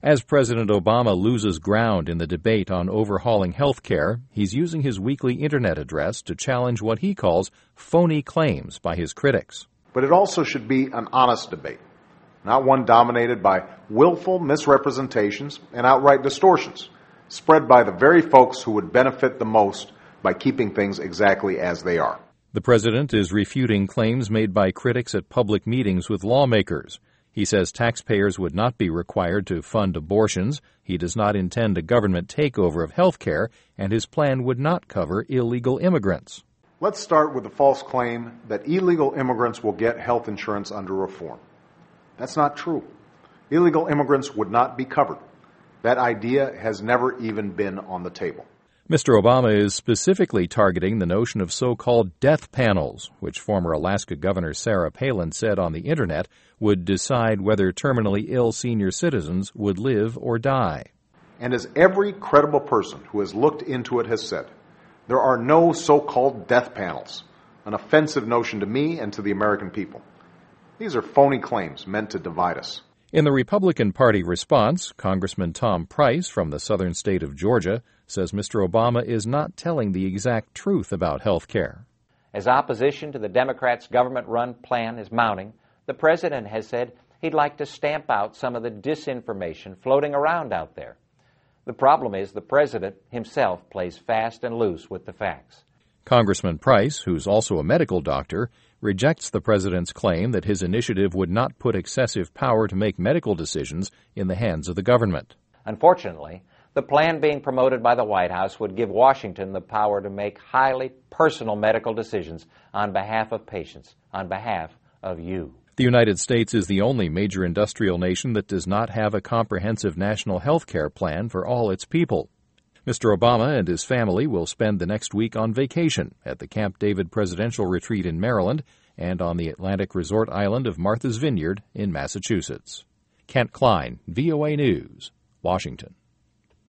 As President Obama loses ground in the debate on overhauling health care, he's using his weekly internet address to challenge what he calls phony claims by his critics. But it also should be an honest debate, not one dominated by willful misrepresentations and outright distortions, spread by the very folks who would benefit the most by keeping things exactly as they are. The president is refuting claims made by critics at public meetings with lawmakers. He says taxpayers would not be required to fund abortions. He does not intend a government takeover of health care, and his plan would not cover illegal immigrants. Let's start with the false claim that illegal immigrants will get health insurance under reform. That's not true. Illegal immigrants would not be covered. That idea has never even been on the table. Mr. Obama is specifically targeting the notion of so-called death panels, which former Alaska Governor Sarah Palin said on the Internet would decide whether terminally ill senior citizens would live or die. And as every credible person who has looked into it has said, there are no so-called death panels, an offensive notion to me and to the American people. These are phony claims meant to divide us. In the Republican Party response, Congressman Tom Price from the southern state of Georgia says Mr. Obama is not telling the exact truth about health care. As opposition to the Democrats' government-run plan is mounting, the president has said he'd like to stamp out some of the disinformation floating around out there. The problem is the president himself plays fast and loose with the facts. Congressman Price, who's also a medical doctor, rejects the president's claim that his initiative would not put excessive power to make medical decisions in the hands of the government. Unfortunately, the plan being promoted by the White House would give Washington the power to make highly personal medical decisions on behalf of patients, on behalf of you. The United States is the only major industrial nation that does not have a comprehensive national health care plan for all its people. Mr. Obama and his family will spend the next week on vacation at the Camp David Presidential Retreat in Maryland and on the Atlantic resort island of Martha's Vineyard in Massachusetts. Kent Klein, VOA News, Washington.